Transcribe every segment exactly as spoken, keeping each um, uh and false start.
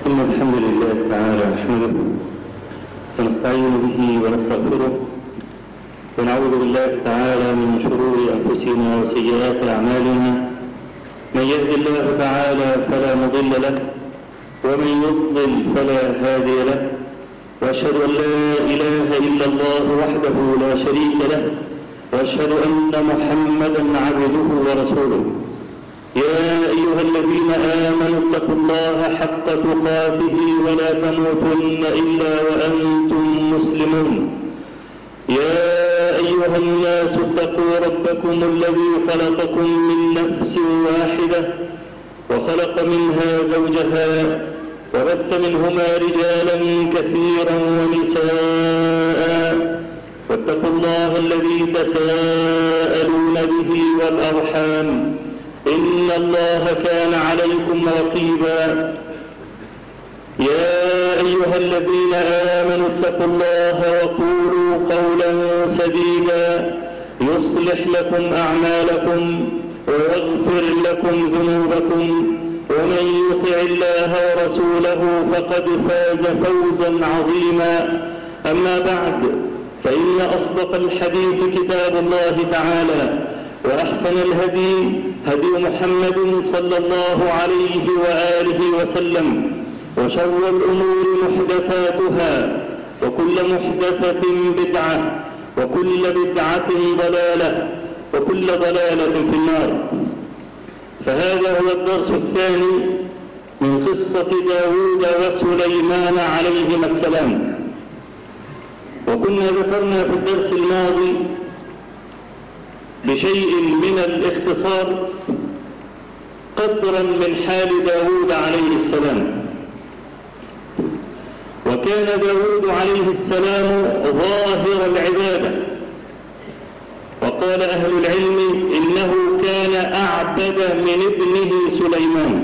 إن الحمد لله تعالى نحمده ونستعين به ونستغفره ونعوذ بالله تعالى من شرور أنفسنا وسيئات أعمالنا. من يهد الله تعالى فلا مضل له ومن يضلل فلا هادي له، وأشهد أن لا إله إلا الله وحده لا شريك له، وأشهد أن محمدا عبده ورسوله. يا أيها الذين آمنوا اتقوا الله حق تقاته ولا تموتن إلا وأنتم مسلمون. يا أيها الناس اتقوا ربكم الذي خلقكم من نفس واحدة وخلق منها زوجها وبث منهما رجالا كثيرا ونساء، واتقوا الله الذي تساءلون به والأرحام إن الله كان عليكم رقيبا. يا أيها الذين آمنوا اتقوا الله وقولوا قولا سديدا يصلح لكم أعمالكم ويغفر لكم ذنوبكم، ومن يطع الله ورسوله فقد فاز فوزا عظيما. أما بعد، فإن أصدق الحديث كتاب الله تعالى، وأحسن الهدي هدي محمد صلى الله عليه وآله وسلم، وشر الأمور محدثاتها، وكل محدثة بدعة، وكل بدعة ضلالة، وكل ضلالة في النار. فهذا هو الدرس الثاني من قصة داود وسليمان عليهما السلام. وكنا ذكرنا في الدرس الماضي بشيء من الاختصار قدرا من حال داود عليه السلام. وكان داود عليه السلام ظاهر العبادة، وقال أهل العلم إنه كان أعبد من ابنه سليمان.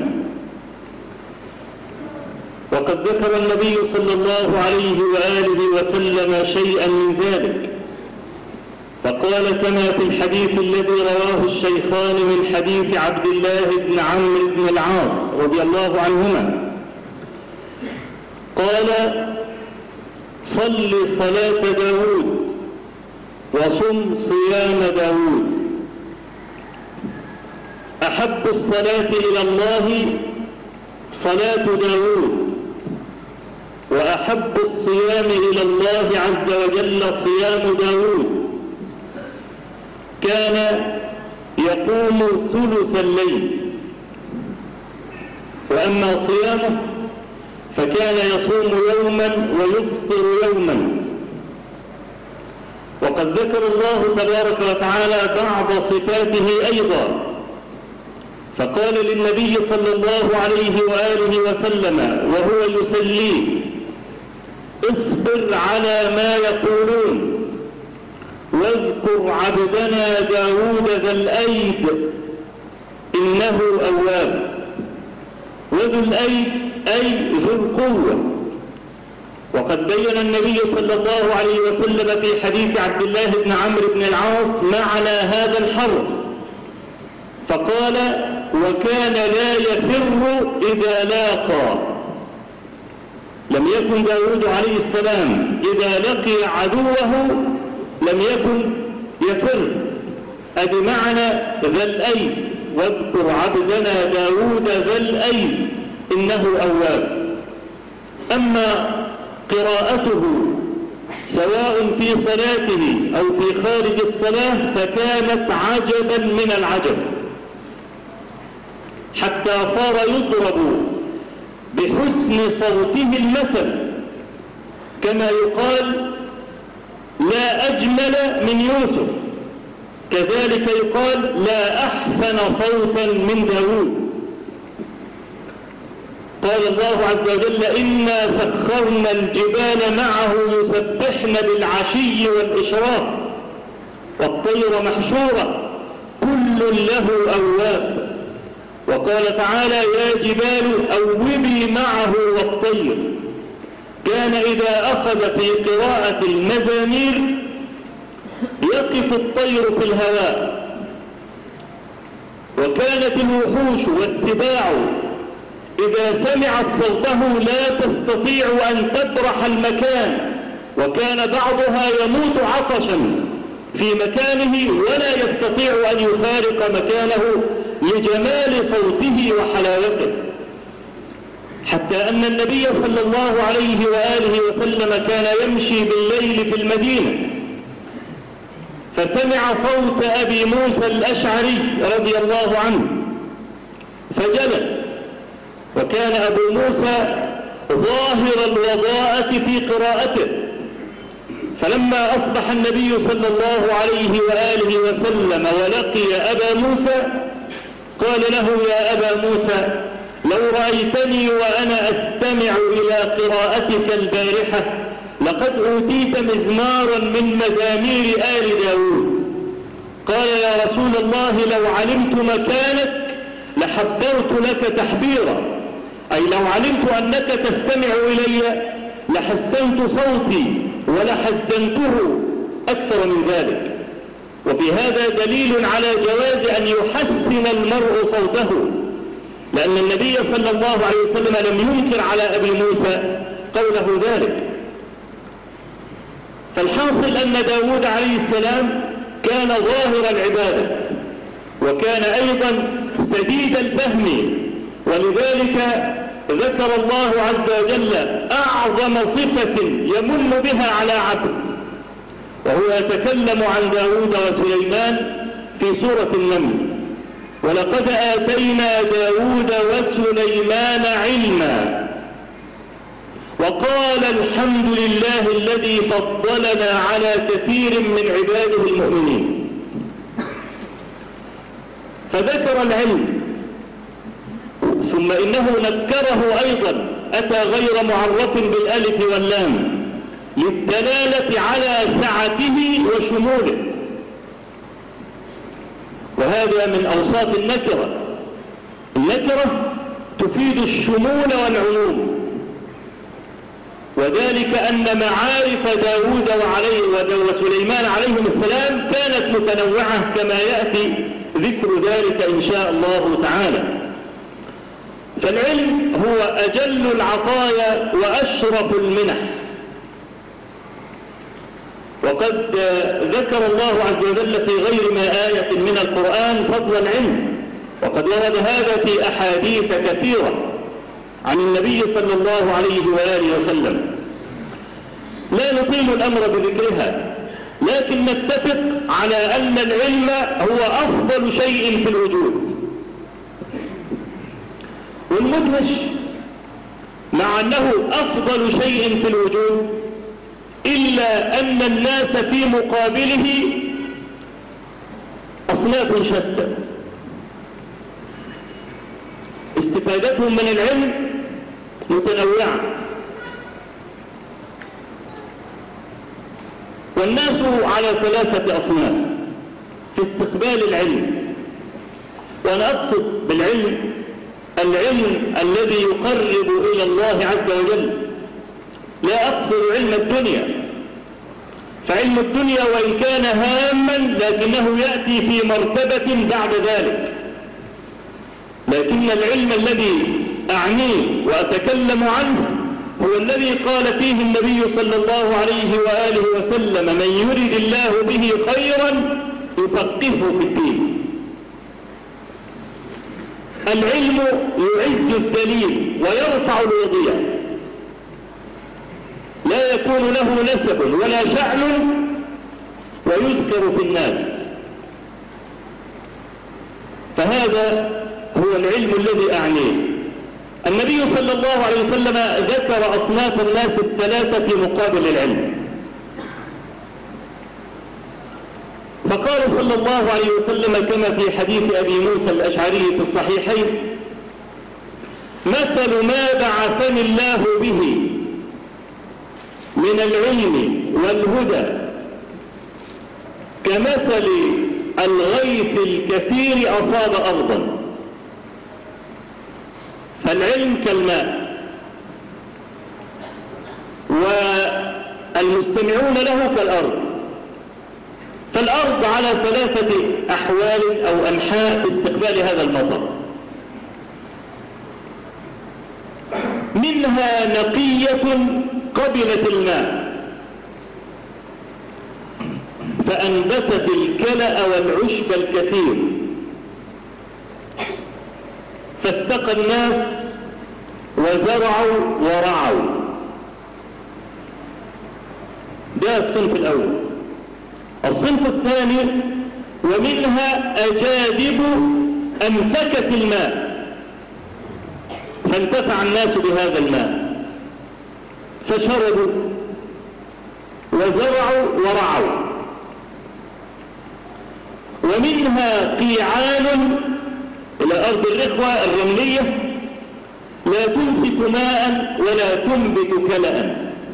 وقد ذكر النبي صلى الله عليه وآله وسلم شيئا من ذلك، فقال كما في الحديث الذي رواه الشيخان من حديث عبد الله بن عمرو بن العاص رضي الله عنهما، قال: صل صلاة داود وصم صيام داود. أحب الصلاة إلى الله صلاة داود، وأحب الصيام إلى الله عز وجل صيام داود. كان يقوم ثلث الليل، وأما صيامه فكان يصوم يوما ويفطر يوما. وقد ذكر الله تبارك وتعالى بعض صفاته أيضا، فقال للنبي صلى الله عليه وآله وسلم وهو يسليه: اصبر على ما يقولون، واذكر عبدنا داود ذا الأيد إنه أواب. وذو الأيد أي ذو القوة. وقد بين النبي صلى الله عليه وسلم في حديث عبد الله بن عمرو بن العاص معنى هذا الحرف، فقال: وكان لا يفر إذا لاقى. لم يكن داود عليه السلام إذا لقي عدوه لم يكن يفر، أدي معنى ذا الأيد. واذكر عبدنا داود ذا الأيد إنه أواب. أما قراءته سواء في صلاته أو في خارج الصلاة فكانت عجبا من العجب، حتى صار يضرب بحسن صوته المثل، كما يقال: لا أجمل من يوسف، كذلك يقال: لا أحسن صوتا من داود. قال الله عز وجل: إنا سخرنا الجبال معه يسبحن بالعشي والإشراق والطير محشورة كل له أواب. وقال تعالى: يا جبال أوبي معه والطير. كان إذا أخذ في قراءة المزامير يقف الطير في الهواء، وكانت الوحوش والسباع إذا سمعت صوته لا تستطيع أن تبرح المكان، وكان بعضها يموت عطشا في مكانه ولا يستطيع أن يفارق مكانه لجمال صوته وحلاوته، حتى أن النبي صلى الله عليه وآله وسلم كان يمشي بالليل في المدينة فسمع صوت أبي موسى الأشعري رضي الله عنه فجلس، وكان أبو موسى ظاهر الوضاءة في قراءته، فلما أصبح النبي صلى الله عليه وآله وسلم ولقي أبا موسى قال له: يا أبا موسى، لو رأيتني وأنا أستمع إلى قراءتك البارحة لقد أوتيت مزمارا من مزامير آل داود. قال: يا رسول الله، لو علمت مكانك لحبرت لك تحبيرا، أي لو علمت أنك تستمع إلي لحسنت صوتي ولحسنته أكثر من ذلك. وفي هذا دليل على جواز أن يحسن المرء صوته، لأن النبي صلى الله عليه وسلم لم ينكر على أبي موسى قوله ذلك. فالحاصل أن داود عليه السلام كان ظاهر العبادة، وكان أيضا سديد الفهم، ولذلك ذكر الله عز وجل أعظم صفة يمن بها على عبد، وهو يتكلم عن داود وسليمان في سورة النمل: ولقد آتينا داود وسليمان علما وقال الحمد لله الذي فضلنا على كثير من عباده المؤمنين. فذكر العلم، ثم إنه نكره أيضا، أتى غير معرف بالألف واللام للدلالة على سعته وشموله، وهذا من أوصاف النكرة. النكرة تفيد الشمول والعموم، وذلك أن معارف داود وعليه وسليمان عليهم السلام كانت متنوعة كما يأتي ذكر ذلك إن شاء الله تعالى. فالعلم هو أجل العطايا وأشرف المنح، وقد ذكر الله عز وجل في غير ما آية من القرآن فضل العلم، وقد ورد هذا في أحاديث كثيرة عن النبي صلى الله عليه وآله وسلم، لا نطيل الأمر بذكرها، لكن نتفق على أن العلم هو أفضل شيء في الوجود. والمدهش مع أنه أفضل شيء في الوجود إلا أن الناس في مقابله أصناف شتى، استفادتهم من العلم متنوعة، والناس على ثلاثة أصناف في استقبال العلم. وأنا أقصد بالعلم العلم الذي يقرب إلى الله عز وجل، لا أقصد علم الدنيا، فعلم الدنيا وإن كان هاما لكنه يأتي في مرتبة بعد ذلك، لكن العلم الذي أعنيه وأتكلم عنه هو الذي قال فيه النبي صلى الله عليه وآله وسلم: من يرد الله به خيرا يفقهه في الدين. العلم يعز الذليل ويرفع الوضيع، لا يكون له نسب ولا شأن ويذكر في الناس، فهذا هو العلم الذي أعنيه. النبي صلى الله عليه وسلم ذكر أصناف الناس الثلاثة في مقابل العلم، فقال صلى الله عليه وسلم كما في حديث أبي موسى الأشعري في الصحيحين: مثل ما بعثني الله به من العلم والهدى كمثل الغيث الكثير أصاب أرضا. فالعلم كالماء، والمستمعون له كالأرض. فالأرض على ثلاثة أحوال أو أنحاء في استقبال هذا المطر. منها نقية قبلت الماء فأنبتت الكلأ والعشب الكثير فاستقى الناس وزرعوا ورعوا. ده الصنف الأول. الصنف الثاني ومنها أجادب أمسكت الماء فانتفع الناس بهذا الماء فشربوا وزرعوا ورعوا. ومنها قيعان إلى أرض الرخوة الرملية لا تمسك ماء ولا تنبت كلأ.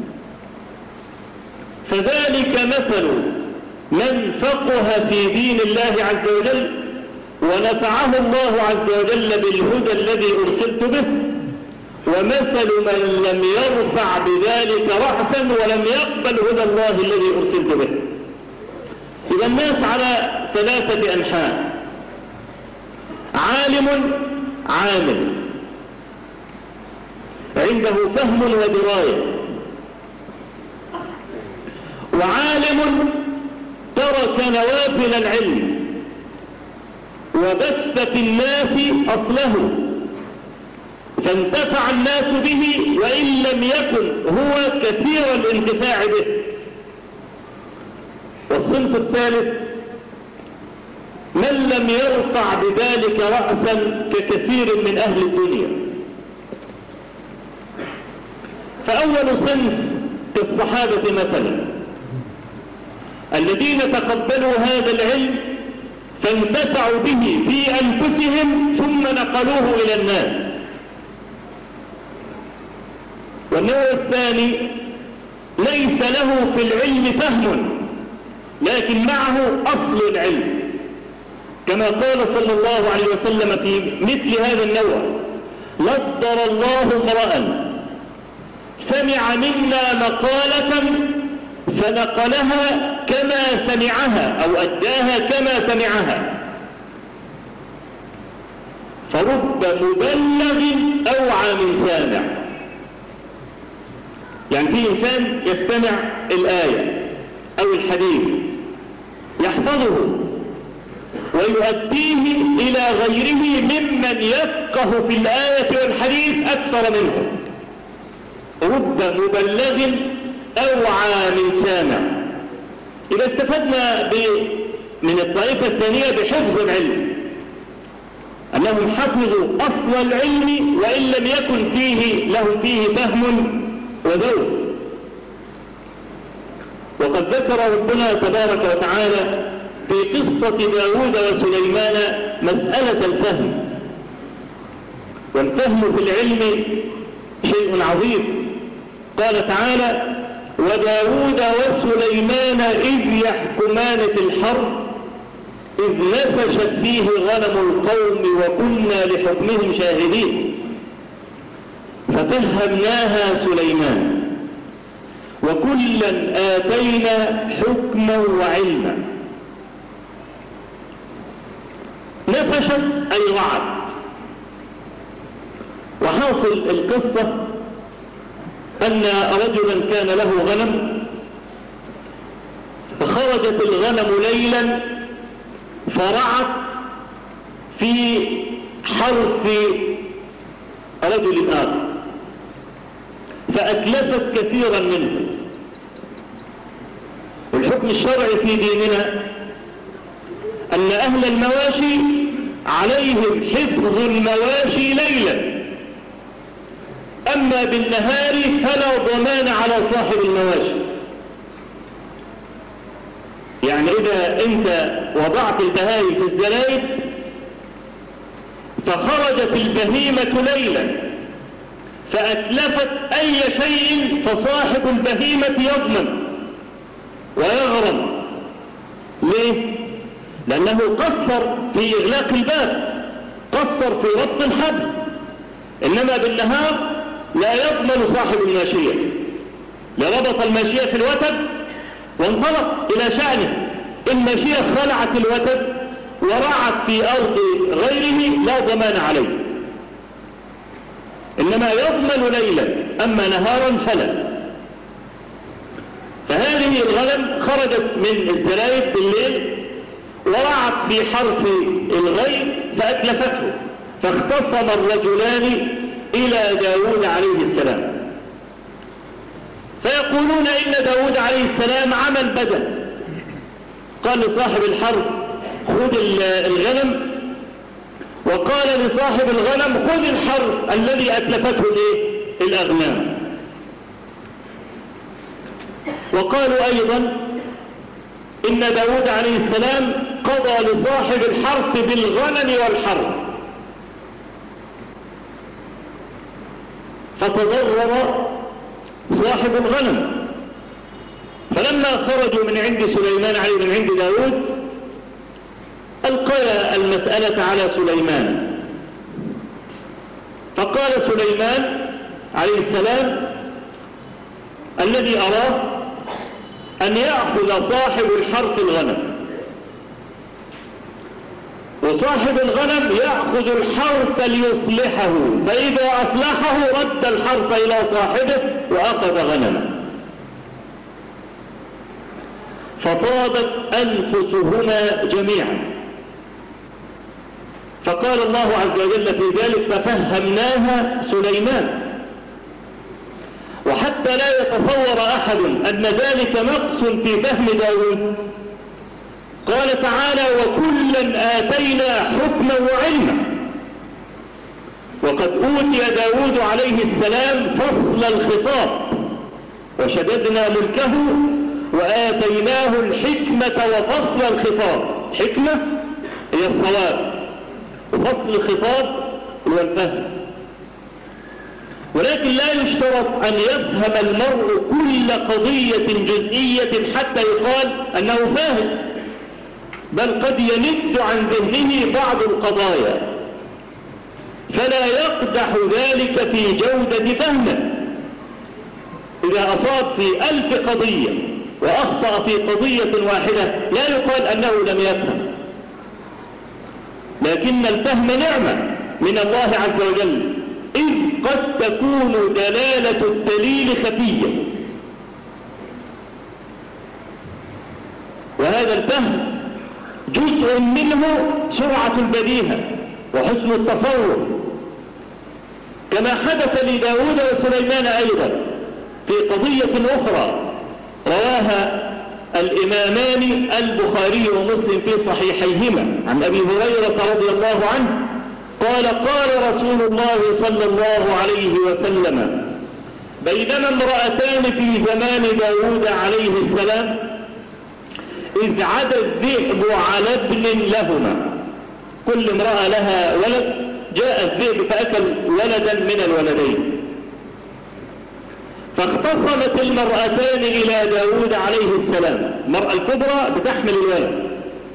فذلك مثل من فقه في دين الله عز وجل ونفعه الله عز وجل بالهدى الذي أرسلت به، ومثل من لم يرفع بذلك رأسا ولم يقبل هدى الله الذي أرسلت به. إذا الناس على ثلاثة أنحاء: عالم عامل عنده فهم ودراية، وعالم ترك نوافل العلم وبث في الناس أصله فانتفع الناس به وإن لم يكن هو كثير الانتفاع به. والصنف الثالث من لم يرفع بذلك رأسا ككثير من أهل الدنيا. فأول صنف الصحابة مثلا الذين تقبلوا هذا العلم فانتفعوا به في أنفسهم ثم نقلوه إلى الناس. والنوع الثاني ليس له في العلم فهم لكن معه أصل العلم، كما قال صلى الله عليه وسلم في مثل هذا النوع: نضر الله امرأ سمع منا مقالة فنقلها كما سمعها أو أداها كما سمعها، فرب مبلغ أوعى من سامع. يعني في إنسان يستمع الآية أو الحديث يحفظه ويؤديه إلى غيره ممن يفقه في الآية والحديث أكثر منه. رب مبلغ أوعى من سامع. إذا استفدنا من الطائفة الثانية بحفظ العلم أنهم حفظوا أصل العلم وإن لم يكن فيه لهم فيه فهم وذوق. وقد ذكر ربنا تبارك وتعالى في قصة داود وسليمان مسألة الفهم، والفهم في العلم شيء عظيم. قال تعالى: وداود وسليمان إذ يحكمان في الحرث إذ نفشت فيه غنم القوم وكنا لحكمهم شاهدين ففهمناها سليمان وكلا آتينا حكما وعلما. نفشت أي رعت. وحاصل القصة أن رجلا كان له غنم فخرجت الغنم ليلا فرعت في حرث رجل آخر فأتلفت كثيرا منه. والحكم الشرعي في ديننا أن أهل المواشي عليهم حفظ المواشي ليلا، أما بالنهار فلا ضمان على صاحب المواشي. يعني إذا أنت وضعت البهائم في الزلايب فخرجت البهيمة ليلا فأتلفت أي شيء فصاحب البهيمة يضمن ويغرم. ليه؟ لأنه قصر في إغلاق الباب، قصر في ربط الحبل، إنما بالنهار لا يضمن صاحب الماشية، لربط الماشية في الوتد وانطلق إلى شأنه. الماشية خلعت الوتد ورعت في أرض غيره لا ضمان عليه. إنما يضمن ليلا، أما نهارا فلا. فهذه الغنم خرجت من الزرايب بالليل ورعت في حرف الغيب فأتلفته، فاختصم الرجلان إلى داود عليه السلام، فيقولون إن داود عليه السلام عمل بدل. قال لصاحب الحرف خذ الغنم، وقال لصاحب الغنم خذ الحرف الذي أتلفته الأغنام. وقالوا أيضا إن داود عليه السلام قضى لصاحب الحرف بالغنم والحرف، فتضرر صاحب الغنم. فلما خرجوا من عند سليمان عليه من عند داود ألقى المسألة على سليمان، فقال سليمان عليه السلام الذي أراه أن يأخذ صاحب الحرف الغنم، وصاحب الغنم يأخذ الحرف ليصلحه، فإذا أصلحه رد الحرف إلى صاحبه وأخذ غنمه. فطابت أنفسهما جميعا. فقال الله عز وجل في ذلك ففهمناها سليمان. وحتى لا يتصور أحد أن ذلك نقص في فهم داود، قال تعالى وكلا آتينا حكما وعلما. وقد أوتي داود عليه السلام فصل الخطاب وشددنا ملكه وآتيناه الحكمة وفصل الخطاب. حكمة هي الصواب، وفصل الخطاب هو الفهم. ولكن لا يشترط أن يفهم المرء كل قضية جزئية حتى يقال أنه فاهم، بل قد يند عن ذهنه بعض القضايا، فلا يقدح ذلك في جودة فهمه. إذا أصاب في ألف قضية وأخطأ في قضية واحدة لا يقال أنه لم يفهم، لكن الفهم نعمة من الله عز وجل، إذ قد تكون دلالة الدليل خفية. وهذا الفهم جزء منه سرعة البديهة وحسن التصور، كما حدث لداود وسليمان أيضا في قضية أخرى رواها الإمامان البخاري ومسلم في صحيحيهما عن أبي هريرة رضي الله عنه قال قال رسول الله صلى الله عليه وسلم بينما امرأتان في زمان داود عليه السلام إذ عدا الذئب على ابن لهما. كل امرأة لها ولد، جاء الذئب فأكل ولدا من الولدين، فاختصمت المرأتان إلى داود عليه السلام. المرأة الكبرى بتحمل الولد،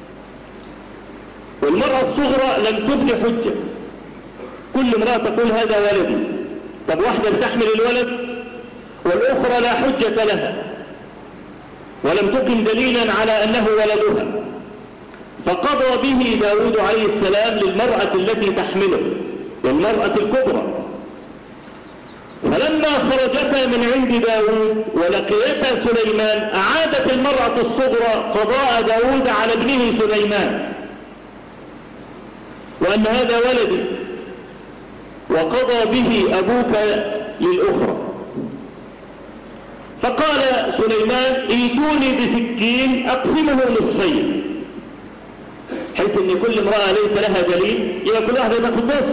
والمرأة الصغرى لم تبدي حجة. كل امرأة تقول هذا ولدي. طب واحدة بتحمل الولد والأخرى لا حجة لها ولم تقم دليلا على أنه ولدها، فقضى به داود عليه السلام للمرأة التي تحمله والمرأة الكبرى. فلما خرجتا من عند داود ولقيتا سليمان أعادت المرأة الصغرى قضاء داود على ابنه سليمان وأن هذا ولدي وقضى به أبوك للأخرى. فقال سليمان ايتوني بسكين أقسمه نصفين، حيث ان كل امرأة ليس لها دليل يبقى كل واحدة تاخد بس.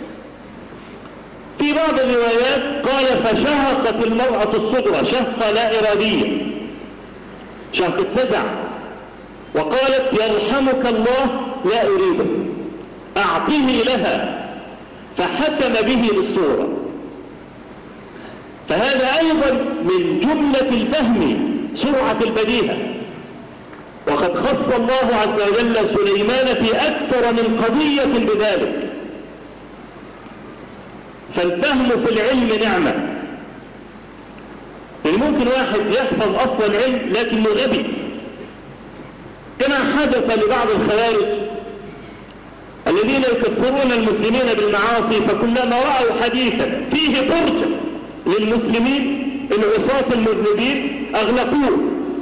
في بعض الروايات قال فشهقت المرأة الصغرى شهقة لا إرادية، شهقة فزع، وقالت يرحمك الله لا أريده أعطيه لها، فحكم به للصورة. فهذا أيضا من جملة الفهم سرعة البديهة. وقد خص الله عز وجل سليمان في أكثر من قضية بذلك. فالفهم في العلم نعمة. يعني ممكن واحد يحفظ أصل العلم لكنه غبي، كما حدث لبعض الخوارج الذين يكفرون المسلمين بالمعاصي، فكلما رأوا حديثا فيه فرجة للمسلمين العصاة المذنبين أغلقوه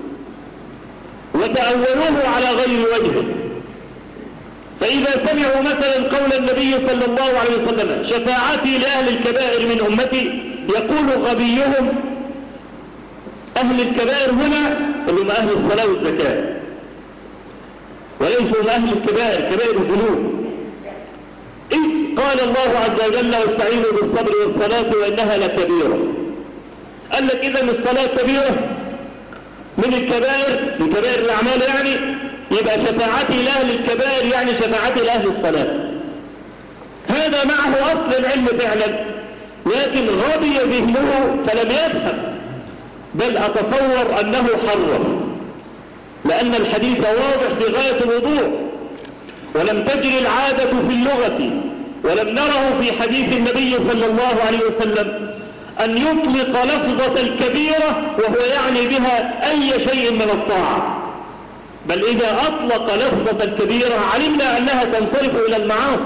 وتأولوه على غير وجهه. فإذا سمعوا مثلا قول النبي صلى الله عليه وسلم شفاعتي لأهل الكبائر من أمتي، يقول غبيهم أهل الكبائر هنا اللي هم أهل الصلاة والزكاة، وليسوا أهل الكبائر كبائر الذنوب. إذ قال الله عز وجل واستعينوا بالصبر والصلاة وإنها لكبيرة. قال لك إذن الصلاة كبيرة من الكبائر، من كبائر الأعمال يعني، يبقى شفاعتي لأهل الكبائر يعني شفاعتي لأهل الصلاة. هذا معه أصل العلم فعلا، لكن غبي ذهنه فلم يفهم، بل أتصور أنه حرف، لأن الحديث واضح بغاية الوضوح، ولم تجري العادة في اللغة ولم نره في حديث النبي صلى الله عليه وسلم أن يطلق لفظة الكبيرة وهو يعني بها أي شيء من الطاعة، بل إذا أطلق لفظة الكبيرة علمنا أنها تنصرف إلى المعاصي.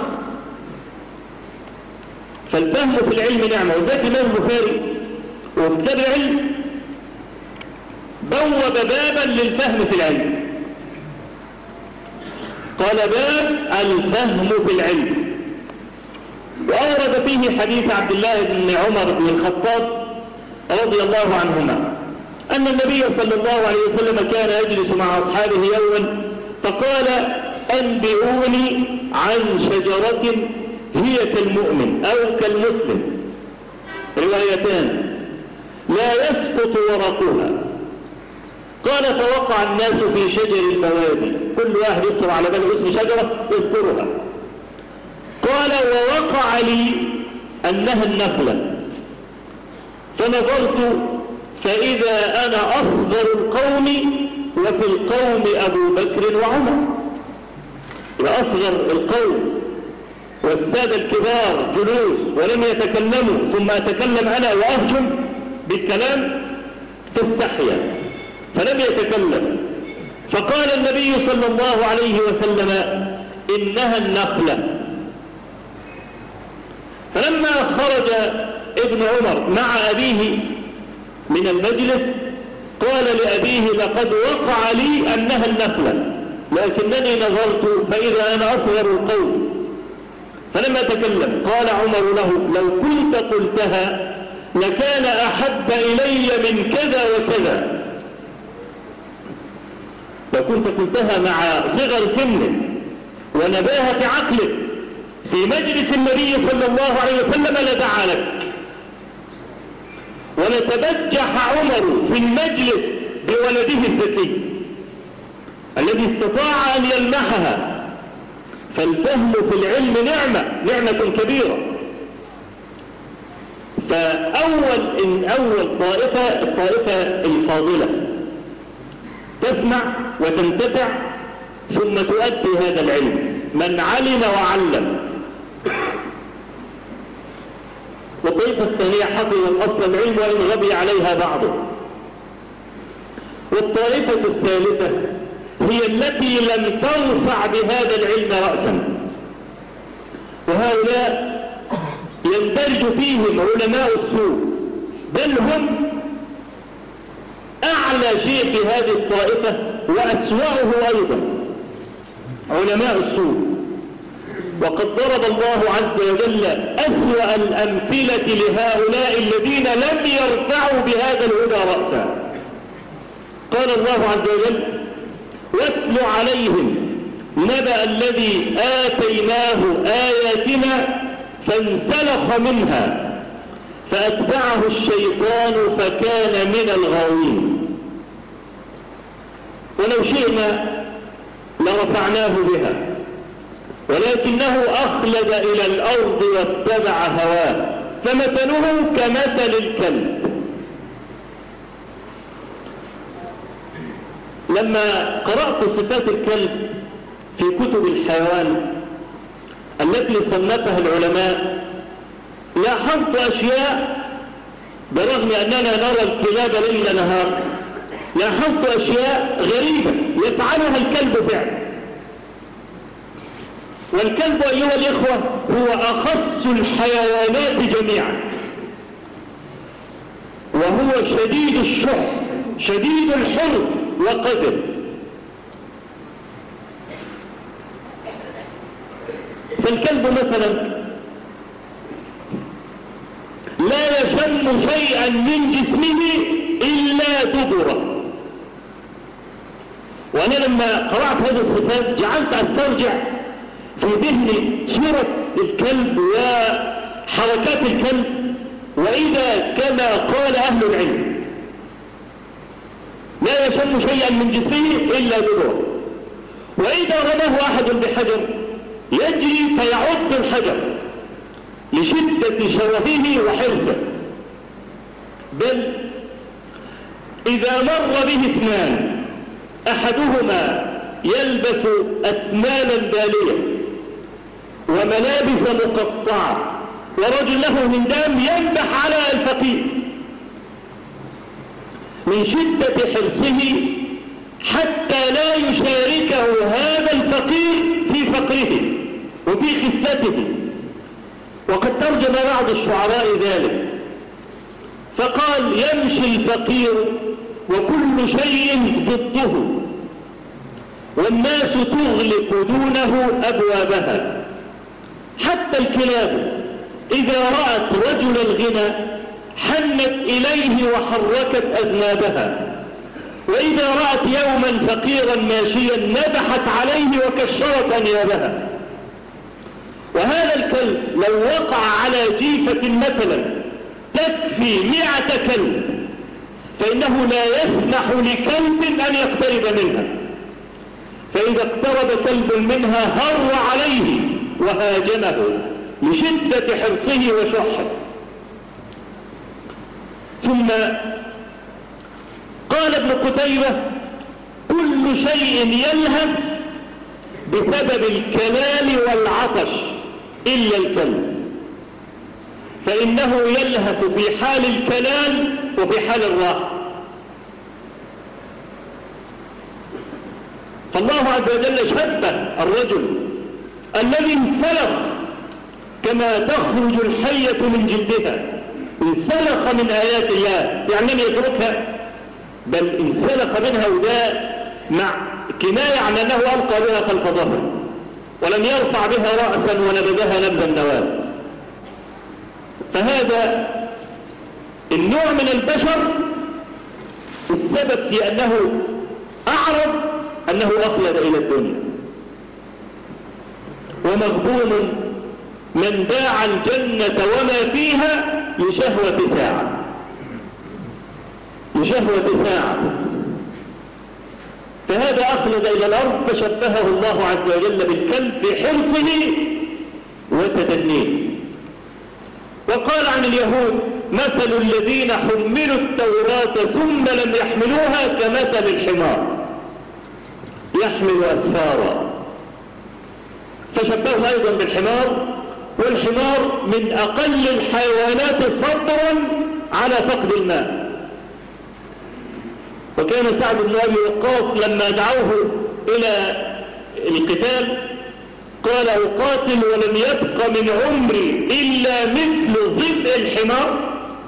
فالفهم في العلم نعمة، وذلك الإمام البخاري وفي كتاب العلم بوب بابا للفهم في العلم، قال باب الفهم في العلم، وأورد فيه حديث عبد الله بن عمر بن الخطاب رضي الله عنهما أن النبي صلى الله عليه وسلم كان يجلس مع أصحابه يوما فقال أنبئوني عن شجرة هي كالمؤمن أو كالمسلم، روايتان، لا يسقط ورقها. قال فوقع الناس في شجر البوادي، كل واحد يذكر على باله اسم شجرة يذكرها. قال ووقع لي أنها النخلة، فنظرت فإذا أنا أصغر القوم وفي القوم أبو بكر وعمر، وأصغر القوم والسادة الكبار جلوس ولم يتكلموا، ثم أتكلم أنا وأهجم بالكلام تستحيا، فلم يتكلم. فقال النبي صلى الله عليه وسلم إنها النخلة. فلما خرج ابن عمر مع أبيه من المجلس قال لأبيه لقد وقع لي أنها النخلة، لكنني نظرت فإذا أنا أصغر القوم، فلما تكلم قال عمر له لو كنت قلتها لكان أحب إلي من كذا وكذا، لو كنت قلتها مع صغر سن ونباهة عقلك في مجلس النبي صلى الله عليه وسلم لدعا لك، ولتبجح عمر في المجلس بولده الذكي الذي استطاع أن يلمحها. فالفهم في العلم نعمة، نعمة كبيرة. فأول إن أول طائفة الطائفة الفاضلة تسمع وتنتفع ثم تؤدي هذا العلم، من علم وعلم. والطائفة الثانية حفظت أصل العلم وإن غبي عليها بعضه. والطائفة الثالثة هي التي لم ترفع بهذا العلم رأسا، وهؤلاء يندرج فيهم علماء السوء، بل هم أعلى شيء في هذه الطائفة وأسوأه أيضا علماء السوء. وقد ضرب الله عز وجل أسوأ الأمثلة لهؤلاء الذين لم يرفعوا بهذا الهدى رأسا. قال الله عز وجل واتل عليهم نبأ الذي آتيناه آياتنا فانسلخ منها فأتبعه الشيطان فكان من الغاوين. ولو شئنا لرفعناه بها ولكنه أخلد إلى الأرض واتبع هواه فمثله كمثل الكلب. لما قرأت صفات الكلب في كتب الحيوان التي صنفها العلماء لاحظت أشياء، برغم أننا نرى الكلاب ليل نهار، لاحظت أشياء غريبة يفعلها الكلب فعلا. والكلب أيها الإخوة هو أخص الحيوانات جميعا، وهو شديد الشح شديد الحرص وقدر. فالكلب مثلا لا يشم شيئا من جسمه إلا دبره. وأنا لما قرأت هذه الصفات جعلت أسترجع في ذهني صورة الكلب وحركات الكلب، وإذا كما قال أهل العلم لا يشم شيئا من جسمه إلا دبره، وإذا رماه أحد بحجر يجري فيعض الحجر لشدة شرفه وحرصه. بل إذا مر به اثنان أحدهما يلبس أثمالا بالية وملابس مقطعة ورجل له من دم ينبح على الفقير من شدة حرصه حتى لا يشاركه هذا الفقير في فقره وفي خفته. وقد ترجم بعض الشعراء ذلك فقال: يمشي الفقير وكل شيء ضده والناس تغلق دونه أبوابها، حتى الكلاب إذا رأت رجل الغنى حنت إليه وحركت أذنابها، وإذا رأت يوما فقيرا ماشيا نبحت عليه وكشرت أنيابها. وهذا الكلب لو وقع على جيفة مثلا تكفي مئة كلب فإنه لا يسمح لكلب أن يقترب منها، فإذا اقترب كلب منها هر عليه وهاجمه لشدة حرصه وشحه. ثم قال ابن قتيبة: كل شيء يلهث بسبب الكلال والعطش إلا الكلب، فإنه يلهث في حال الكلال وفي حال الراحة. فالله عز وجل شبه الرجل الذي انسلخ كما تخرج الحية من جلدها، انسلخ من آيات الله، يعني لم يتركها بل انسلخ منها، وده مع كناية عن أنه ألقى بها خلف ظهره ولم يرفع بها رأسا ونبذها نبذ النواب. فهذا النوع من البشر السبب في أنه أعرض أنه أخلد إلى الدنيا، ومغبون من باع الجنة وما فيها لشهوة ساعة لشهوة ساعة فهذا أخلد إلى الأرض، فشبهه الله عز وجل بالكلب في حرصه وتدنيه. وقال عن اليهود: مثل الذين حملوا التوراة ثم لم يحملوها كمثل الحمار يحمل أسفارا. فشبهه أيضا بالحمار، والحمار من أقل الحيوانات صبرا على فقد الماء. وكان سعد بن أبي وقاص لما دعوه إلى القتال قال: أقاتل ولم يبق من عمري إلا مثل ظبء الحمار،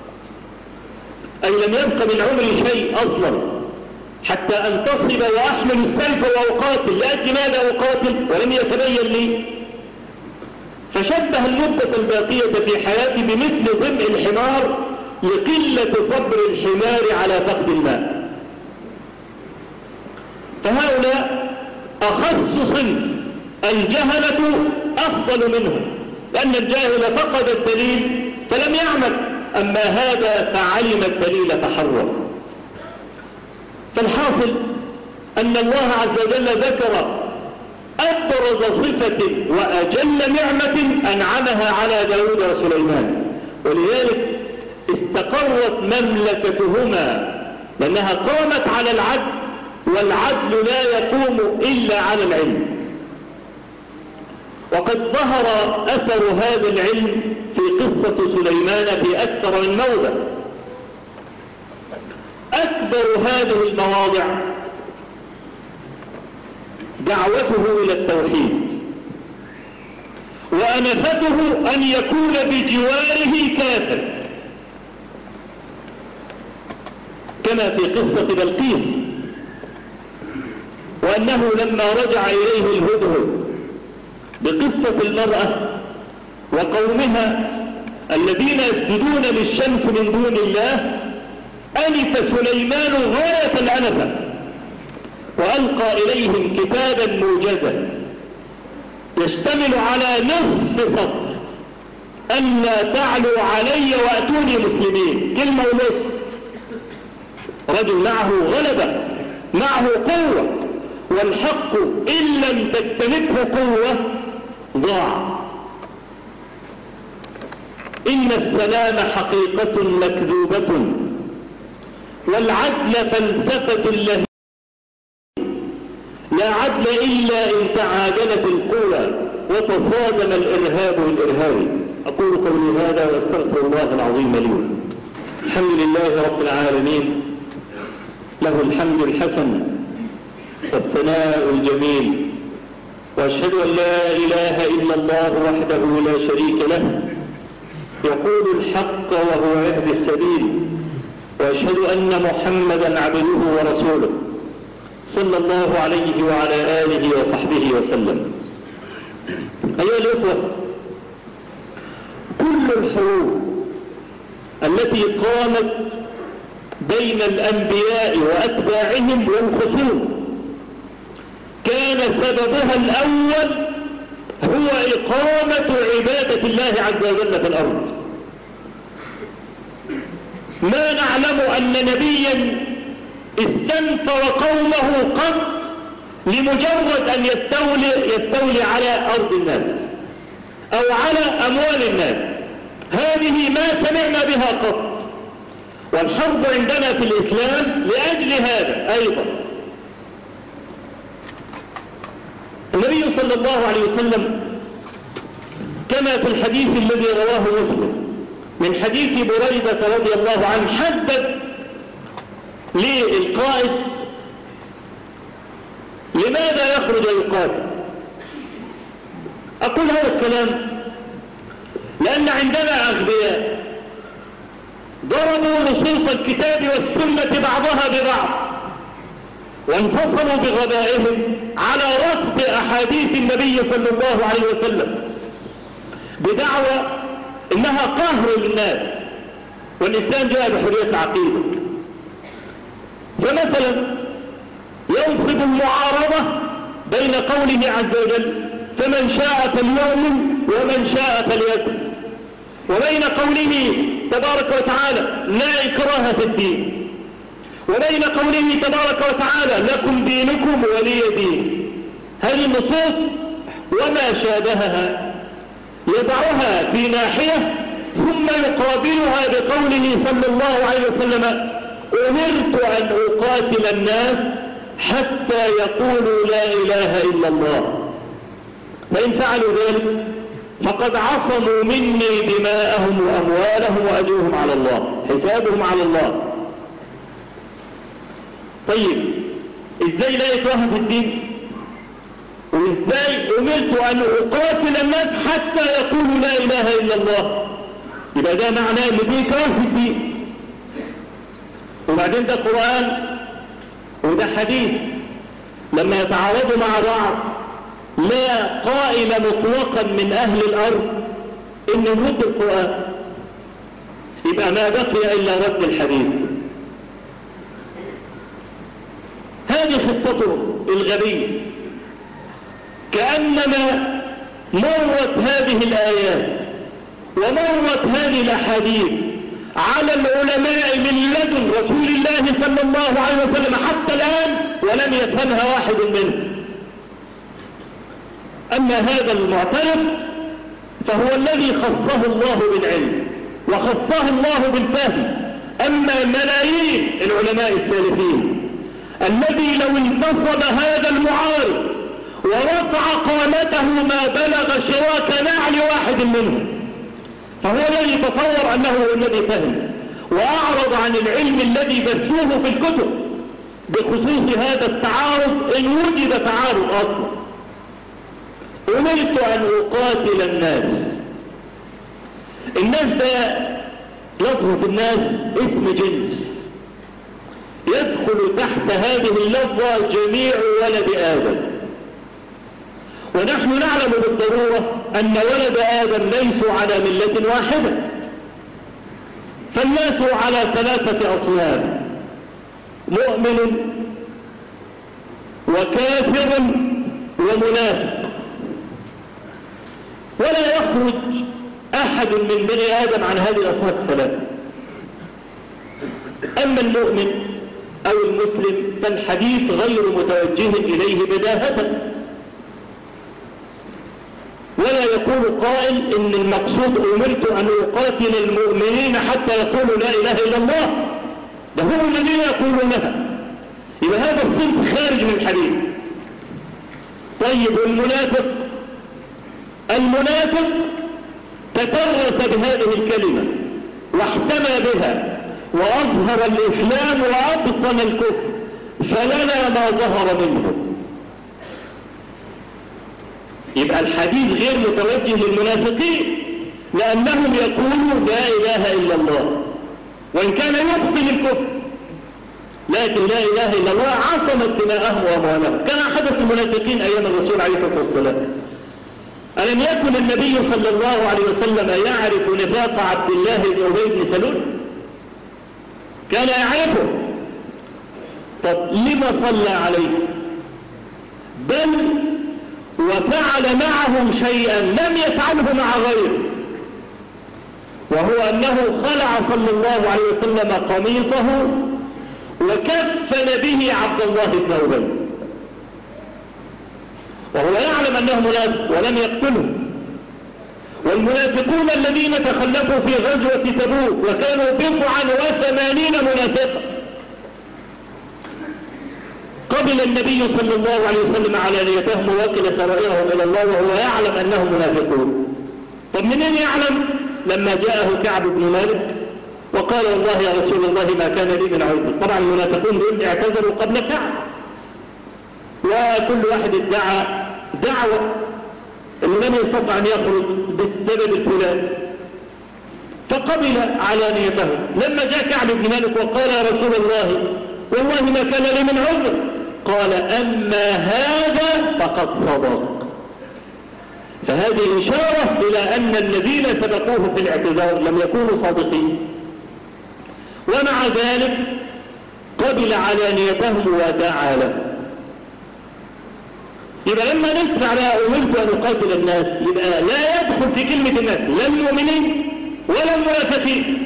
أي لم يبق من عمري شيء أصلا حتى أنتصب وأحمل السيف وأقاتل، لأجل ماذا أقاتل ولم يتبين لي. فشبه المدة الباقية في حياتي بمثل ظبء الحمار لقلة صبر الحمار على فقد الماء. فهؤلاء أخص صنف، الجهلة أفضل منهم، لأن الجاهل فقد الدليل فلم يعمل، أما هذا فعلم الدليل فحرم. فالحاصل أن الله عز وجل ذكر أبرز صفة وأجل نعمة أنعمها على داود وسليمان، ولذلك استقرت مملكتهما لأنها قامت على العدل، والعدل لا يقوم إلا على العلم. وقد ظهر أثر هذا العلم في قصة سليمان في أكثر من موضع. أكبر هذه المواضع دعوته إلى التوحيد، وأنفته أن يكون بجواره كافر، كما في قصة بلقيس، وأنه لما رجع إليه الهدهد بقصة المرأة وقومها الذين يسجدون للشمس من دون الله، أنف سليمان غاية الأنفة وألقى إليهم كتابا موجزا يشتمل على نصف سطر: ألا تعلوا علي وأتوني مسلمين. كلمة ونص. رجل معه غلبة، معه قوة، والحق إن لم تجتنبه قوة ضاع. إن السلام حقيقة مكذوبة، والعدل فلسفة الله، لا عدل إلا إن تعادلت القوى وتصادم الإرهاب والإرهابي. أقول قولي هذا وأستغفر الله العظيم لي. الحمد لله رب العالمين، له الحمد الحسن والثناء الجميل، وأشهد أن لا إله إلا الله وحده لا شريك له يقول الحق وهو يهدي السبيل، وأشهد أن محمدا عبده ورسوله صلى الله عليه وعلى آله وصحبه وسلم. أيها الإخوة، كل الحروب التي قامت بين الأنبياء وأتباعهم والخصوم كان سببها الأول هو إقامة عبادة الله عز وجل في الأرض. ما نعلم أن نبيا استنفر قومه قط لمجرد أن يستولي, يستولي على أرض الناس أو على أموال الناس. هذه ما سمعنا بها قط، والحرب عندنا في الإسلام لأجل هذا أيضا. النبي صلى الله عليه وسلم كما في الحديث الذي رواه مسلم من حديث بريدة رضي الله عنه حدد للقائد لماذا يخرج ويقاتل. أقول هذا الكلام لأن عندنا أغبياء ضربوا نصوص الكتاب والسنة بعضها ببعض، وانفصلوا بغبائهم على رصد أحاديث النبي صلى الله عليه وسلم بدعوى إنها قهر للناس، والإسلام جاء بحرية العقيدة. فمثلا ينصب المعارضة بين قوله عز وجل فمن شاء فليؤمن ومن شاء فليكفر، وبين قوله تبارك وتعالى لا إكراه في الدين، وبين قوله تبارك وتعالى لكم دينكم ولي دين. هذه النصوص وما شابهها يضعها في ناحية ثم يقابلها بقوله صلى الله عليه وسلم أمرت أن أقاتل الناس حتى يقولوا لا إله إلا الله، فإن فعلوا ذلك فقد عصموا مني دماءهم وأموالهم وأجرهم على الله، حسابهم على الله. طيب إزاي لا إكراه في الدين؟ وإزاي أمرت أن أقاتل الناس حتى يقولوا لا إله إلا الله؟ يبقى ده معناه أن في إكراه في الدين. وبعدين ده قرآن وده حديث لما يتعارضوا مع بعض لا قائل مطلقا من أهل الأرض إن نرد القرآن، يبقى ما بقي إلا رد الحديث. هذه خطته الغبية، كأنما مرت هذه الآيات ومرت هذه الأحاديث على العلماء من لدن رسول الله صلى الله عليه وسلم حتى الآن ولم يفهمها واحد منهم. أما هذا المعترض فهو الذي خصه الله بالعلم وخصه الله بالفهم. أما ملايين العلماء السالفين الذي لو انتصب هذا المعارض ورفع قامته ما بلغ شراك نعل واحد منهم، فهو الذي تصور أنه هو الذي فهم وأعرض عن العلم الذي بثوه في الكتب بخصوص هذا التعارض إن وجد تعارض أصلا. أمرت أن أقاتل الناس. الناس ده لفظة الناس اسم جنس يدخل تحت هذه اللفظة جميع ولد آدم، ونحن نعلم بالضرورة أن ولد آدم ليسوا على ملة واحدة، فالناس على ثلاثة أصناف: مؤمن وكافر ومنافق، ولا يخرج أحد من بني آدم عن هذه الأصناف الثلاثة. أما المؤمن أو المسلم فالحديث غير متوجه إليه بداهة، ولا يقول قائل إن المقصود أمرت أن أقاتل المؤمنين حتى يقولوا لا إله إلا الله، ده هم الذين يقولونها، يبقى هذا الصنف خارج من الحديث. طيب المنافق، المنافق تترس بهذه الكلمة واحتمى بها وأظهر الإسلام وأبطن الكفر، فلنا ما ظهر منه. يبقى الحديث غير متوجه للمنافقين لأنهم يقولوا لا إله إلا الله، وإن كان يبطن الكفر لكن لا إله إلا الله عصمت دماءهم وأموالهم. كان حدث المنافقين أيام الرسول عليه الصلاة والسلام. ألم يكن النبي صلى الله عليه وسلم يعرف نفاق عبد الله بن أبي بن سلول؟ كان يعرفه. طب لما صلى عليه؟ بل وفعل معهم شيئا لم يفعله مع غيره، وهو أنه خلع صلى الله عليه وسلم قميصه وكفن به عبد الله بن أبي، وهو يعلم أنه منافق ولم يقتله. والمنافقون الذين تخلفوا في غزوة تبوك وكانوا بضعا وثمانين منافقا قبل النبي صلى الله عليه وسلم علانيتهم ووكل سرائرهم إلى الله وهو يعلم أنهم منافقون. طب منين يعلم؟ لما جاءه كعب بن مالك وقال والله يا رسول الله ما كان لي من عذر. طبعا المنافقون دول اعتذروا قبل كعب، وكل واحد ادعى دعوة اللي لم يستطع أن يخرج بالسبب الفلاني، فقبل علانيته. لما جاء كعب بن مالك وقال يا رسول الله والله ما كان لي من عذر، قال أما هذا فقد صدق. فهذه إشارة إلى أن الذين سبقوه في الاعتذار لم يكونوا صادقين، ومع ذلك قبل علانيتهم ودعا له. يبقى لما نسمع لا أمرت أن أقاتل الناس، يبقى لا يدخل في كلمة الناس لا المؤمنين ولا المنافقين،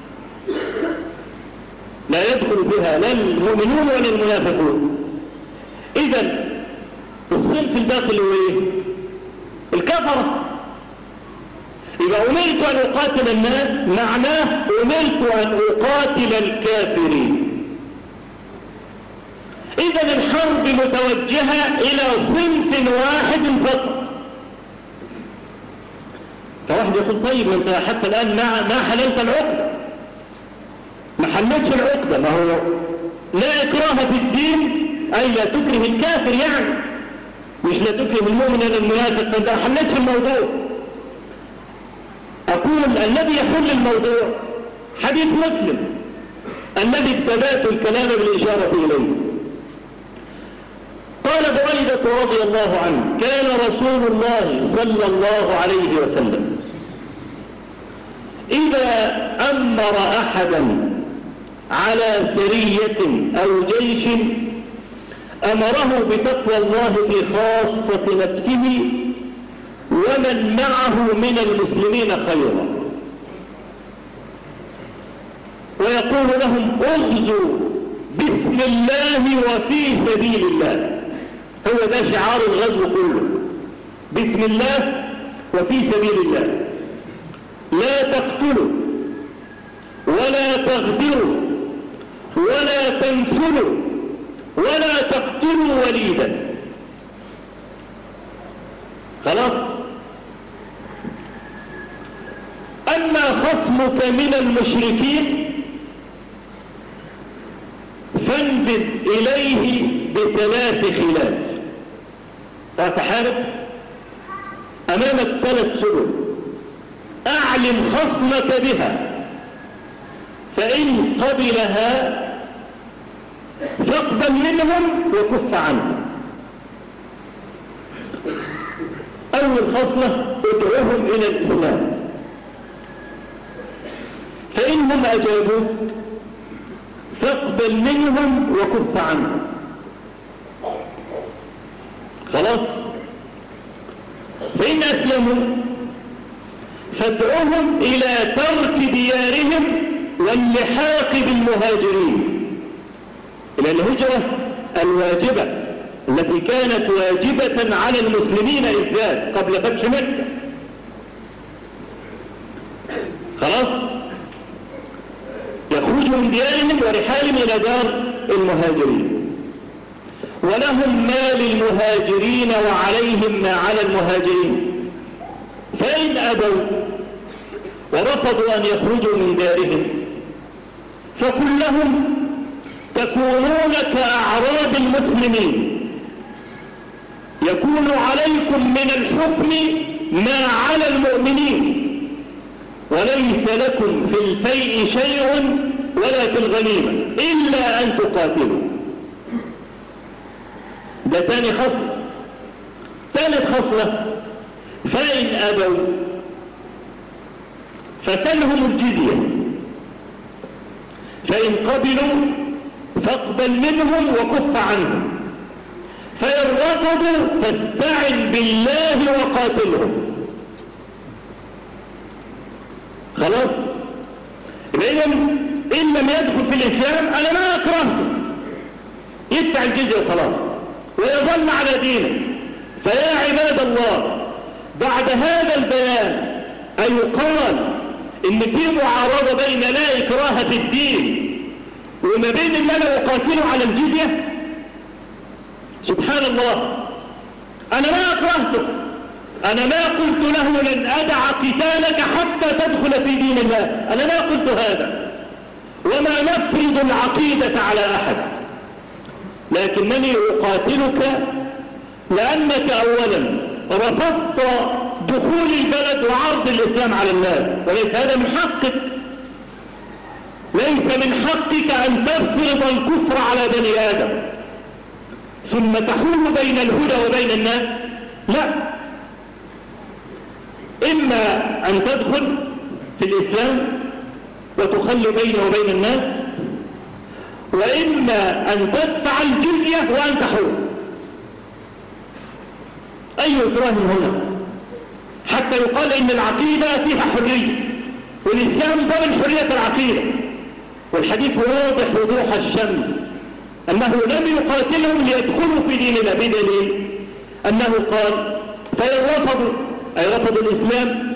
لا يدخل بها لا المؤمنون ولا المنافقون. إذن الصنف الباقي هو إيه؟ الكفرة. إذا أمرت أن أقاتل الناس معناه أمرت أن أقاتل الكافرين. إذن الحرب متوجهة إلى صنف واحد فقط. فواحد يقول طيب أنت حتى الآن ما, ما حللت العقدة، ما حلتش العقدة، ما هو لا إكراه في الدين، أي لا تكره الكافر يعني، مش لا تكره المؤمن ولا المنافق، فأنت ما حلتش الموضوع. أقول الذي يحل الموضوع حديث مسلم الذي ابتدأت الكلام بالإشارة إليه. قال بريدة رضي الله عنه كان رسول الله صلى الله عليه وسلم إذا أمر أحدا على سرية أو جيش أمره بتقوى الله في خاصة نفسه ومن معه من المسلمين خيرا، ويقول لهم اغزوا بسم الله وفي سبيل الله. هو ده شعار الغزو كله، بسم الله وفي سبيل الله. لا تقتلوا ولا تغدروا ولا تنسلوا ولا تقتلوا وليدا. خلاص. أما خصمك من المشركين فانبذ إليه بثلاث خلال. تحارب أمامك ثلاث سبل، أعلم خصمك بها، فإن قبلها فاقبل منهم وكف عنهم. أول خصلة ادعوهم إلى الإسلام، فإنهم أجابوك فاقبل منهم وكف عنهم. خلاص؟ فإن أسلموا فادعوهم إلى ترك ديارهم واللحاق بالمهاجرين، إلى الهجرة الواجبة التي كانت واجبة على المسلمين إذ قبل فتح مكة. خلاص؟ يخرجوا من ديارهم ورحالهم إلى دار المهاجرين، ولهم ما للمهاجرين وعليهم ما على المهاجرين. فإن أبوا ورفضوا أن يخرجوا من دارهم فقل لهم تكونون كأعراب المسلمين، يكون عليكم من الحكم ما على المؤمنين، وليس لكم في الفيء شيء ولا في الغنيمة إلا أن تقاتلوا. ده تاني خصلة. ثالث خصلة، فإن أبوا فسلهم الجزية، فإن قبلوا فاقبل منهم وكف عنهم، فإن رفضوا فاستعن بالله وقاتلهم. خلاص؟ إذن إن لم يدخل في الإسلام أنا ما أكرهته، يدفع الجزية وخلاص ويظل على دينه. فيا عباد الله، بعد هذا البيان أيقال إن في معارضة بين لا إكراه في الدين وما بين ان انا اقاتله على الجزية؟ سبحان الله. انا ما اكرهته، انا ما قلت له لن ادع قتالك حتى تدخل في دين الله، انا ما قلت هذا، وما نفرض العقيدة على احد، لكنني اقاتلك لانك اولا رفضت دخول البلد وعرض الاسلام على الناس، وليس هذا من حقك. ليس من حقك أن تفرض الكفر على بني آدم ثم تحول بين الهدى وبين الناس. لا، إما أن تدخل في الإسلام وتخلي بينه وبين الناس، وإما أن تدفع الجزية وأن تحول. أي إكراه هنا؟ حتى يقال إن العقيدة فيها حرية، والإسلام ضمن حرية العقيدة. والحديث واضح وضوح الشمس أنه لم يقاتلهم ليدخلوا في ديننا، بدليل أنه قال فإن رفضوا أي رفضوا الإسلام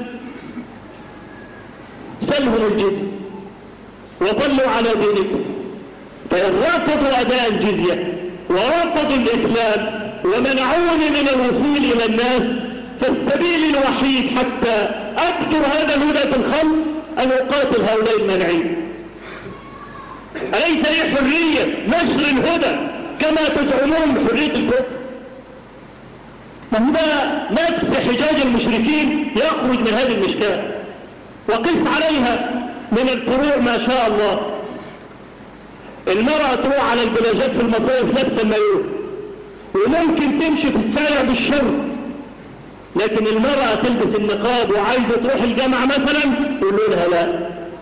سلهم الجزية وظلوا على دينكم. فإن رفضوا أداء الجزية ورفضوا الإسلام ومنعوني من الوصول إلى الناس، فالسبيل الوحيد حتى أكثر هذا الهدى في الخلق أن أقاتل هؤلاء المانعين. أليس لي حرية نشر الهدى كما تزعمون حرية الكفر؟ فهذا نفس حجاج المشركين يخرج من هذه المشكلة. وقس عليها من الفروع ما شاء الله. المرأة تروح على البلاجات في المصايف لابسة المايوه، وممكن تمشي في الشارع بالشرط، لكن المرأة تلبس النقاب وعايزة تروح الجامعة مثلا يقولوا لها لا.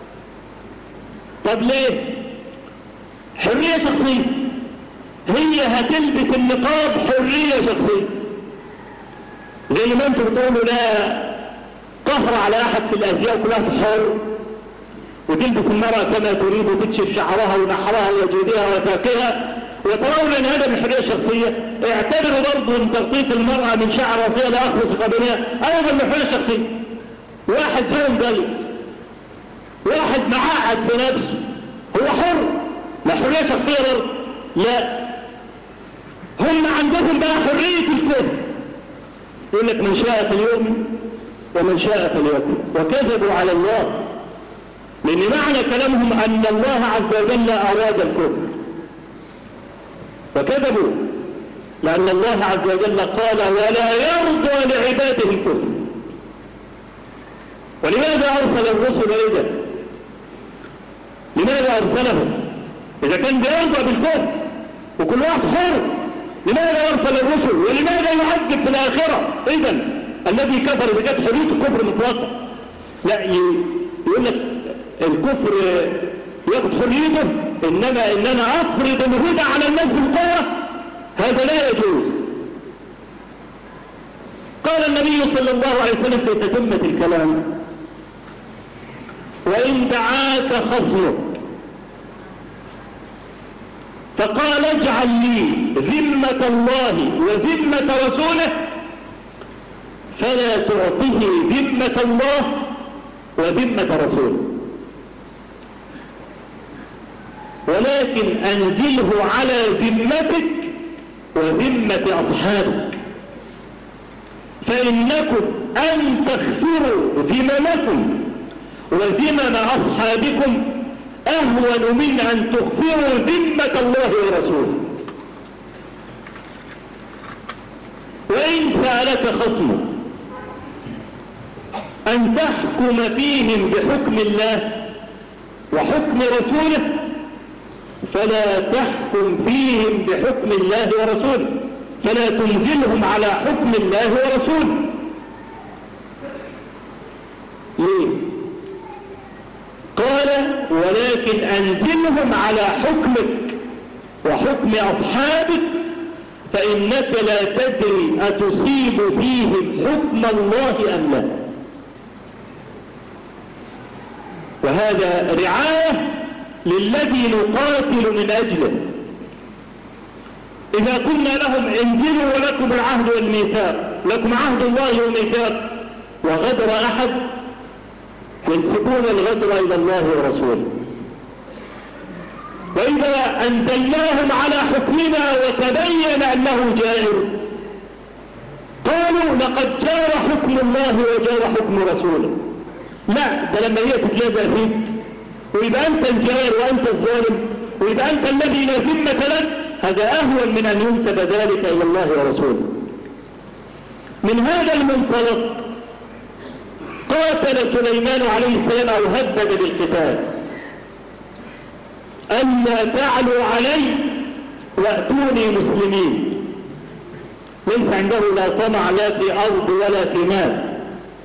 طب ليه؟ حرية شخصية. هي هتلبس النقاب حرية شخصية، زي ما انتم بتقولوا لا قهر على احد في الازياء كلها حر، وتلبس المرأة كما تريد وتكشف شعرها ونحرها وجودها وساقها، وترون ان هذا من حرية شخصية. اعتبروا برضو ان تغطية المرأة من شعر راسها لاخلص قبلها ايضا من حرية شخصية. واحد زوم ضيق، واحد معقد في نفسه، هو حر، لا حرية شخصية برضو. لا، هم عندهم بقى حرية الكفر، يقول لك من شاء فليؤمن ومن شاء فليكفر، وكذبوا على الله، لأن معنى كلامهم أن الله عز وجل أراد الكفر، وكذبوا لأن الله عز وجل قال ولا يرضى لعباده الكفر. ولماذا أرسل الرسل إذا؟ لماذا أرسلهم؟ إذا كان بيرضى بالكفر وكل واحد حر، لماذا أرسل الرسل؟ ولماذا يعذب في الآخرة إذا الذي كفر إذا كانت حرية الكفر مطلقة؟ لا، يقول لك الكفر ياخد حريته، إنما إن أنا أفرض الهدى على الناس بالقوة هذا لا يجوز. قال النبي صلى الله عليه وسلم في تتمة الكلام: وإن دعاك خصمك فقال اجعل لي ذمة الله وذمة رسوله، فلا تعطه ذمة الله وذمة رسوله، ولكن أنزله على ذمتك وذمة أصحابك، فإنكم أن تغفروا ذممكم وذمم أصحابكم أهون من أن تغفروا ذمة الله ورسوله. وإن سألك خصمك أن تحكم فيهم بحكم الله وحكم رسوله، فلا تحكم فيهم بحكم الله ورسوله، فلا تنزلهم على حكم الله ورسوله. ليه؟ قال: ولكن أنزلهم على حكمك وحكم أصحابك، فإنك لا تدري أتصيب فيهم حكم الله أم لا. وهذا رعاية للذي نقاتل من أجله. إذا قلنا لهم انزلوا ولكم العهد والميثاق، لكم عهد الله وميثاق، وغدر أحد، ينسبون الغدر إلى الله ورسوله. وإذا أنزلناهم على حكمنا وتبين أنه جائر، قالوا لقد جار حكم الله وجار حكم رسوله. لا، ده لما هي تتلازق فيك ويبقى أنت الجائر وأنت الظالم ويبقى أنت الذي لا ذمة لك، هذا أهون من أن ينسب ذلك إلى الله ورسوله. من هذا المنطلق قاتل سليمان عليه السلام أو هدد بالقتال: ألا تعلوا علي وأتوني مسلمين. ليس عنده لا طمع لا في أرض ولا في مال.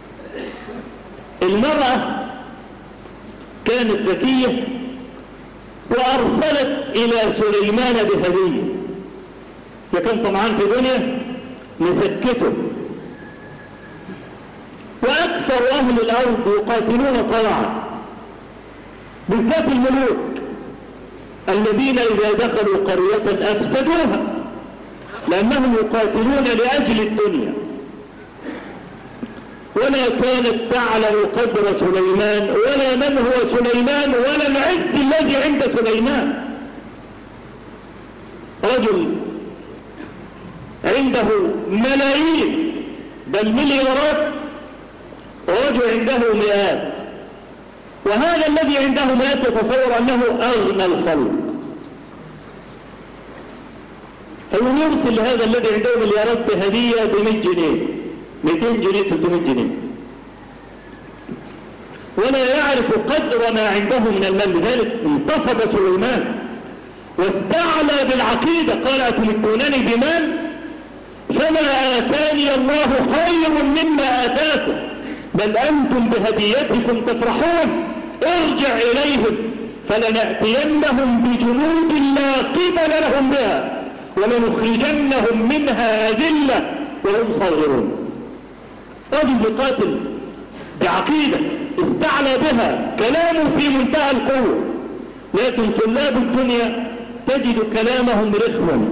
المرأة كانت ذكية وأرسلت إلى سليمان بهدية، فكان طمعان في دنيا نسكته. وأكثر أهل الأرض يقاتلون طلعا، بالذات الملوك الذين إذا دخلوا قرية أفسدوها، لأنهم يقاتلون لأجل الدنيا. ولا كانت تعلم قدر سليمان ولا من هو سليمان ولا العز الذي عند سليمان. رجل عنده ملايين بل مليارات، ورجل عنده مئات، وهذا الذي عنده مئات يتصور أنه أغنى الخلق، فهو يرسل هذا الذي عنده مليارات بهدية بمئة جنيه، مئتين جنيه، ثلاثمئة جنيه، ولا يعرف قدر ما عنده من المال. لذلك انتصب سليمان واستعلى بالعقيدة، قال: أتمدونني بمال فما آتاني الله خير مما آتاكم بل أنتم بهديتكم تفرحون، ارجع إليهم فلنأتينهم بجنود لا قبل لهم بها ولنخرجنهم منها أذلة وهم صاغرون. رجل يقاتل بعقيدة استعلى بها، كلامه في منتهى القوة، لكن طلاب الدنيا تجد كلامهم رخوا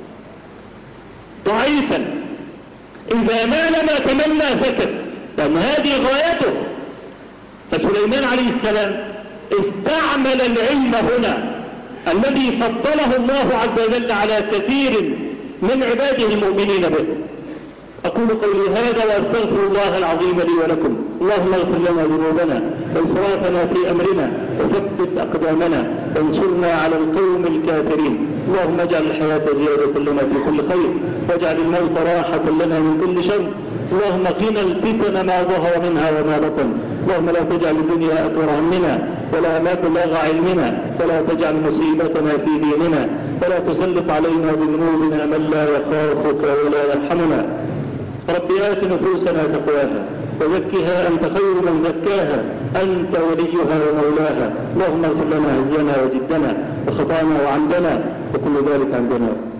ضعيفا، إذا مال ما تمنى سكت، لأن هذه غايته. فسليمان عليه السلام استعمل العلم هنا الذي فضله الله عز وجل على كثير من عباده المؤمنين به. أقول قولي هذا وأستغفر الله العظيم لي ولكم. اللهم اغفر لنا ذنوبنا وإسرافنا في أمرنا وثبت أقدامنا وانصرنا على القوم الكافرين. اللهم اجعل الحياة زيادة لنا في كل خير، واجعل الموت راحة لنا من كل شر. اللهم قنا الفتن ما ظهر منها وما بطن. اللهم لا تجعل الدنيا أكبر همنا ولا مبلغ علمنا، ولا تجعل مصيبتنا في ديننا، ولا تسلط علينا بذنوبنا من لا يخافك ولا يرحمنا. رب آت نفوسنا تقواها وزكها أنت خير من زكاها، أنت وليها ومولاها. اللهم اغفر لنا هزنا وجدنا وخطانا وعمدنا وكل ذلك عندنا.